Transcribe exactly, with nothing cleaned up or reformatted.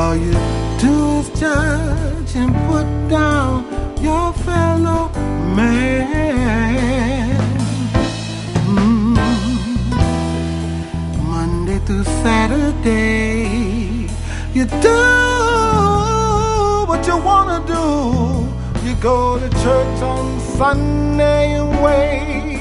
All you do is judge and put down your fellow man. Mm. Monday through Saturday, you do what you wanna do. You go to church on Sunday and wait